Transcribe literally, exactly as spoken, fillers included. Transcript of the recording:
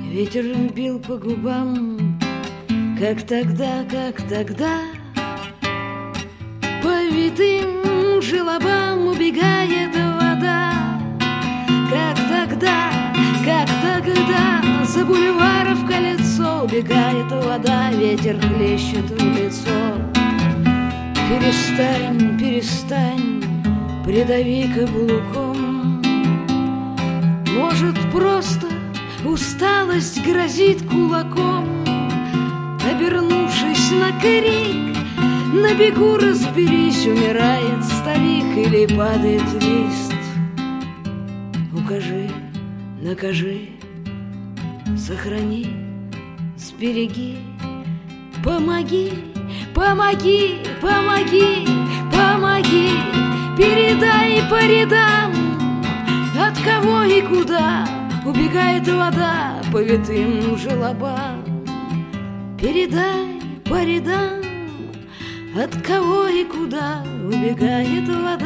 Ветер бил по губам, как тогда, как тогда. По витым желобам убегает вода, как тогда, как тогда. За бульваров колесо убегает вода, ветер хлещет в лицо. Перестань, перестань, придави каблуком. Может, просто усталость грозит кулаком. Обернувшись на крик, на бегу разберись, умирает старик или падает лист. Укажи, накажи, сохрани, сбереги, помоги, помоги, помоги, помоги, передай по рядам, от кого и куда убегает вода по витым желобам. Передай по рядам, от кого и куда убегает вода.